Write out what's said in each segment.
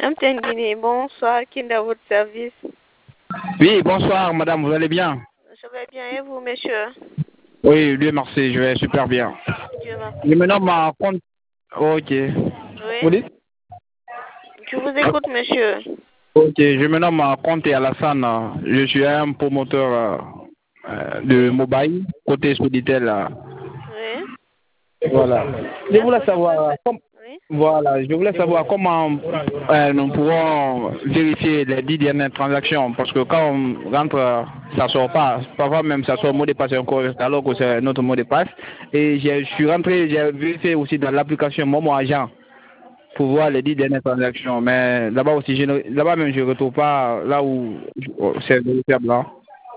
MTN Guinée, bonsoir, Kinda, votre service. Oui, bonsoir madame, vous allez bien? Je vais bien, et vous, monsieur? Oui, Dieu merci, je vais super bien. Dieu merci. Je me nomme compte. Ok. Oui. Vous dites? Je vous écoute, monsieur. Ok, je me nomme Comte Alassane. Je suis un promoteur de mobile, côté Soditel. Oui. Voilà. Je voulais savoir, Oui. comment nous pourrons vérifier les 10 dernières transactions. Parce que quand on rentre, ça sort pas. Parfois même, ça sort le mot de passe encore, alors que c'est notre mot de passe. Et je suis rentré, j'ai vérifié aussi dans l'application Momo Agent pour voir les 10 dernières transactions. Mais là-bas aussi, là-bas même, je ne retrouve pas là où c'est vérifiable là.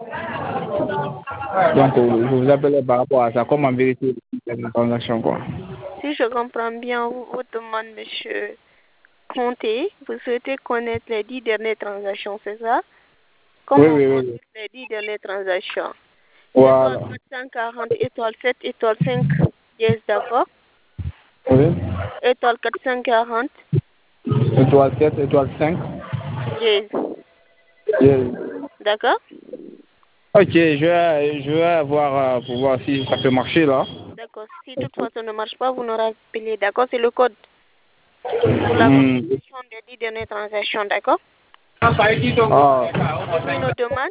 Donc, je vous appelle par rapport à ça, comment vérifier les transactions, quoi. Si je comprends bien votre demande, monsieur Comté, vous souhaitez connaître les 10 dernières transactions, c'est ça? Comment Oui. les 10 dernières transactions? Voilà. Étoile 440, étoile 7, étoile 5, yes, d'accord. Oui. Étoile 440, Étoile 7, étoile 5. yes. Yes. D'accord? Ok, je vais voir pour voir si ça peut marcher là. D'accord. Si toutefois ça ne marche pas, vous n'aurez appelé. D'accord? C'est le code pour la consultation des 10 dernières transactions. D'accord? Ah. Avez-vous une autre demande?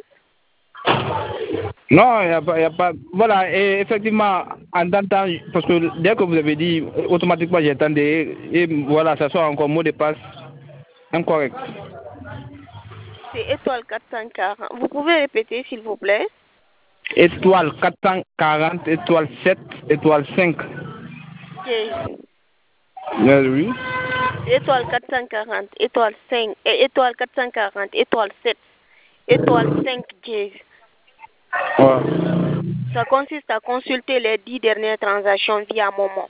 Non, il n'y a pas. Voilà, et effectivement, en tant que, parce que dès que vous avez dit, automatiquement j'attendais, et voilà, ça soit encore mot de passe incorrect. C'est étoile 440. Vous pouvez répéter, s'il vous plaît? Étoile 440, étoile 7, étoile 5. Yes. Oui. Étoile 440, étoile 5, étoile 440, étoile 7, étoile 5, yes. Ouais. Ça consiste à consulter les 10 dernières transactions via Momo.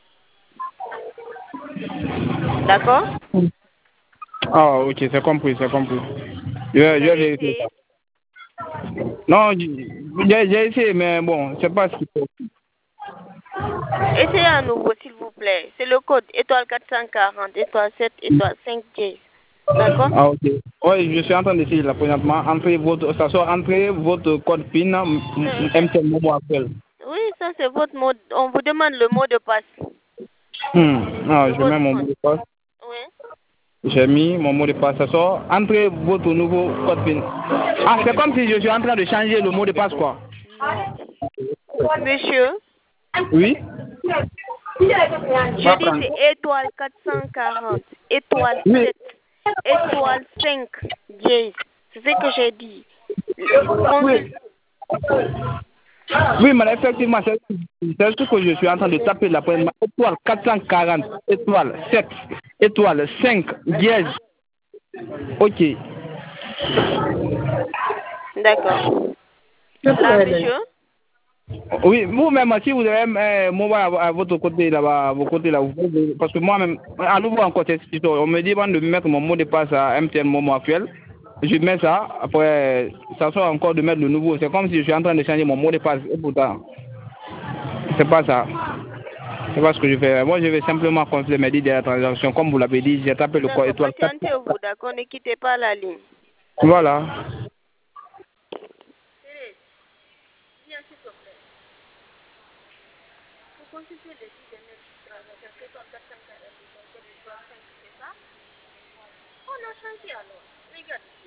D'accord? Ah, ok, c'est compris, c'est compris. Je vais vérifier ça. Non, j'ai essayé, mais bon, c'est pas ce qu'il faut. Essayez à nouveau, s'il vous plaît. C'est le code étoile 440, étoile 7, étoile 5, yes. D'accord? Ah, ok. Oui, je suis en train d'essayer là, présentement. Entrez votre code PIN MTN Momo actuel. Oui, ça c'est votre mot. On vous demande le mot de passe. Non, je mets mon mot de passe. Oui. J'ai mis mon mot de passe. Ça sort. Entrez votre nouveau code PIN. Ah, c'est comme si je suis en train de changer le mot de passe, quoi. Non. Monsieur? Oui? Je dis c'est étoile 440, étoile 7, étoile 5, yes. C'est ce que j'ai dit. Oui, mais effectivement, c'est ce que je suis en train de taper la première. Étoile 440, étoile 7, étoile 5, dièse. Ok. D'accord. Là, monsieur? Oui, vous-même, si vous avez mobile à votre côté là-bas, à vos côtés là, parce que moi-même, à nouveau encore, on me demande de mettre mon mot de passe à MTN Momo actuel. Je mets ça, après, ça sort encore de mettre le nouveau. C'est comme si je suis en train de changer mon mot de passe. Et pourtant, c'est pas ça. C'est pas ce que je fais. Moi, je vais simplement consulter mes 10 dernières transactions. Comme vous l'avez dit, j'ai tapé le code étoile 4. Patientez-vous, d'accord? Ne quittez pas la ligne. Voilà. Viens, s'il te plaît. Pour consulter les 10 dernières transactions, étoile 440, étoile 5, c'est ça? On a changé alors. Regarde ici.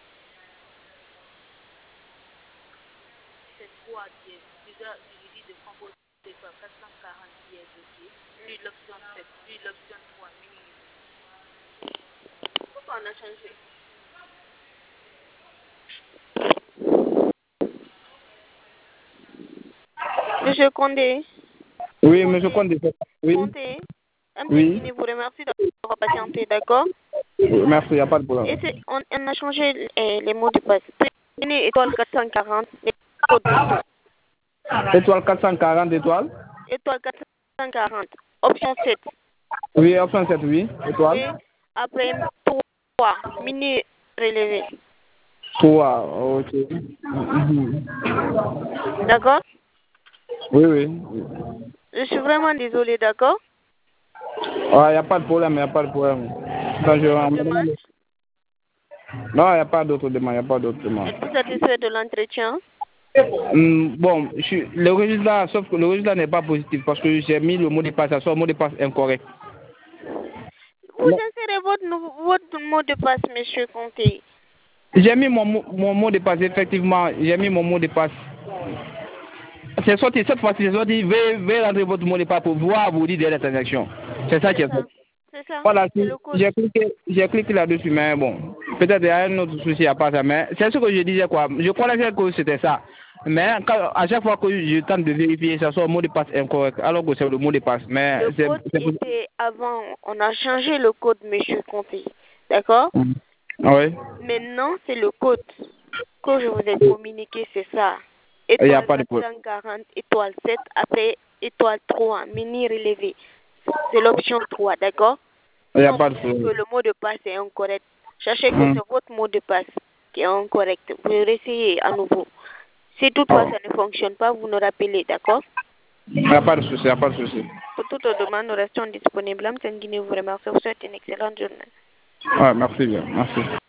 C'est 3 dièses. Déjà, je dis de composer l'étoile 440 dièses, ok? Puis l'option 7, puis l'option 3, minimum. Pourquoi on a changé? Monsieur Condé. Oui, monsieur Condé. Oui. Condé. Oui. MTN vous remercie d'avoir patienté, d'accord? Merci, il n'y a pas de problème. On a changé les mots de passe. Prenez étoile 440. Étoile 440, étoile. Étoile 440. Option 7. Oui, option 7, oui. Étoile. Oui. Après 3. Mini relevé. 3, ok. D'accord? Oui. Je suis vraiment désolé, d'accord? Il n'y a pas de problème, il n'y a pas de problème. Ça, Demande. Non, il n'y a pas d'autre demande, il n'y a pas d'autre demande. Êtes-vous satisfait de l'entretien? Bon, le résultat, sauf que le résultat n'est pas positif parce que j'ai mis le mot de passe, ça soit un mot de passe incorrect. Vous insérez votre mot de passe, monsieur Conté. J'ai mis mon mot de passe, effectivement, j'ai mis mon mot de passe. C'est sorti, cette fois-ci, c'est sorti, veuillez rentrer votre mot de passe pour voir vous dire la transaction. C'est ça qui est fait. C'est ça. Voilà, Le code. j'ai cliqué là-dessus, mais bon, peut-être il y a un autre souci à part ça, mais c'est ce que je disais, quoi. Je croyais que c'était ça. Mais à chaque fois que je tente de vérifier, ça soit un mot de passe incorrect, alors que c'est le mot de passe. Mais le code était avant, on a changé le code, monsieur Conté. D'accord? Oui. Maintenant, c'est le code que je vous ai communiqué, c'est ça. Il n'y a Étoile pas de problème. 440, étoile 7, après étoile 3, mini relevé. C'est l'option 3, d'accord? Il n'y a pas de problème. Que le mot de passe est incorrect. Sachez que c'est votre mot de passe qui est incorrect. Vous réessayez à nouveau. Si toutefois ça ne fonctionne pas, vous nous rappelez, d'accord? Il n'y a pas de souci, il n'y a pas de souci. Pour toute demande, nous restons disponibles. M. Guinée vous remercie. Vous souhaite une excellente journée. Ouais, merci bien, merci.